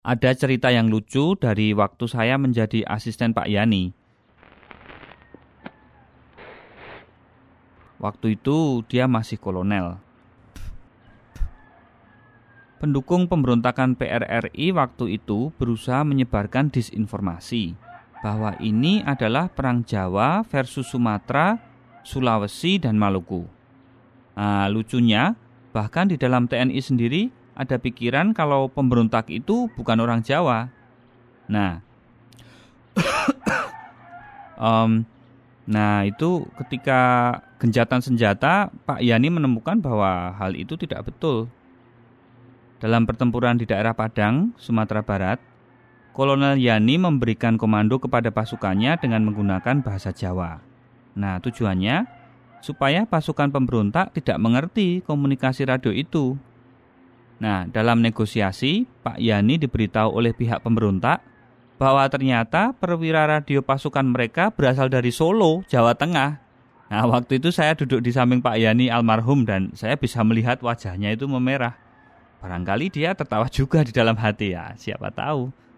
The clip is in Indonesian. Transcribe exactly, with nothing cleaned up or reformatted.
Ada cerita yang lucu dari waktu saya menjadi asisten Pak Yani. Waktu itu dia masih kolonel. Pendukung pemberontakan P R R I waktu itu berusaha menyebarkan disinformasi bahwa ini adalah perang Jawa versus Sumatera, Sulawesi, dan Maluku. Nah, lucunya, bahkan di dalam T N I sendiri ada pikiran kalau pemberontak itu bukan orang Jawa. Nah, um, nah itu ketika gencatan senjata, Pak Yani menemukan bahwa hal itu tidak betul. Dalam pertempuran di daerah Padang, Sumatera Barat, Kolonel Yani memberikan komando kepada pasukannya dengan menggunakan bahasa Jawa. Nah, tujuannya supaya pasukan pemberontak tidak mengerti komunikasi radio itu. Nah, dalam negosiasi, Pak Yani diberitahu oleh pihak pemberontak bahwa ternyata perwira radio pasukan mereka berasal dari Solo, Jawa Tengah. Nah, waktu itu saya duduk di samping Pak Yani almarhum dan saya bisa melihat wajahnya itu memerah. Barangkali dia tertawa juga di dalam hati ya, siapa tahu.